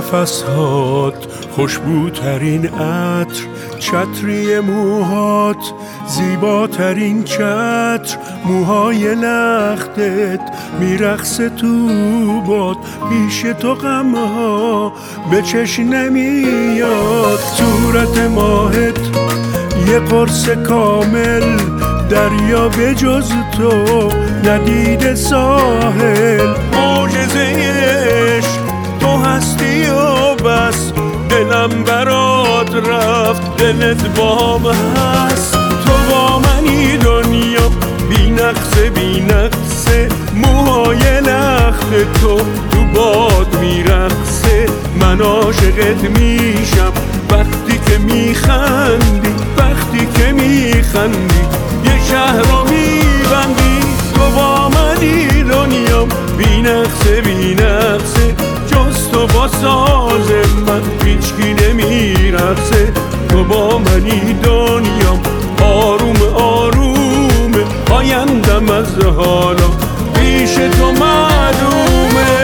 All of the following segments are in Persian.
نفسهات خوشبوترین عطر، چتری موهات زیباترین چتر، موهای لختت میرقصه تو باد، پیش تو غمها به چشم نمیاد. صورت ماهت یه قرص کامل، دریا به جز تو ندیده ساحل. معجزه عشق تو هستی و بس، دلم برات رفت دلت بام هست. تو با منی دنیا بی نقصه بی نقصه، موهای لخت تو باد میرقصه. من عاشقت میشم وقتی که میخندی، وقتی که میخندی یه شهر رو میبندی. تو با منی دنیا بی نقصه بی نقصه، جز تو با ساز من هیچکی نمیرقصه. تو با منی دنیا آروم آروم، آیندم از حالا پیش تو معلومه.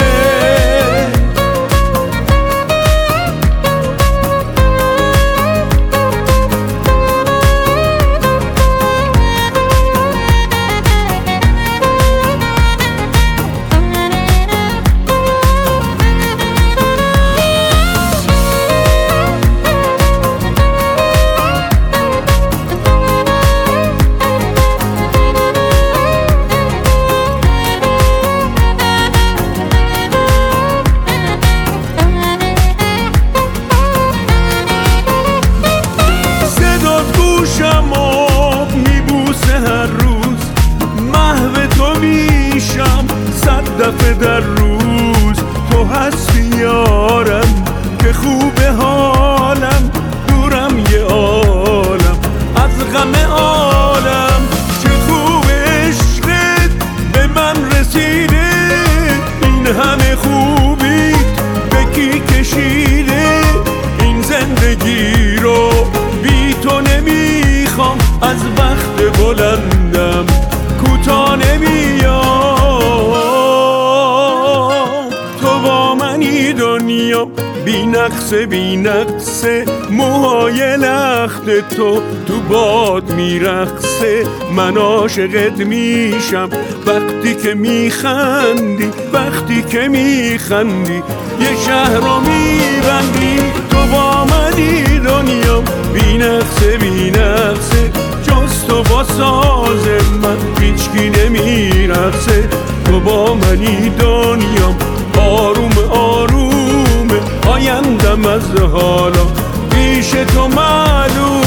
دفعه در روز تو هستی یارم، که خوبه حالم دورم یه عالم از غم عالم. چه خوب عشقت به من رسیده، این همه خوبیت به کی کشیده. این زندگی رو بی تو نمیخوام، از وقت بلندم کوتاه نمیام. دنیا بی نقصه بی نقصه، موهای لخت تو باد میرقصه. من عاشقت میشم وقتی که میخندی، وقتی که میخندی یه شهر رو میبندی. تو با منی دنیا بی نقصه بی نقصه، جز تو با ساز من هیچکی نمیرقصه. تو با منی دنیا آروم آروم، آیندم از حالا پیش تو معلوم.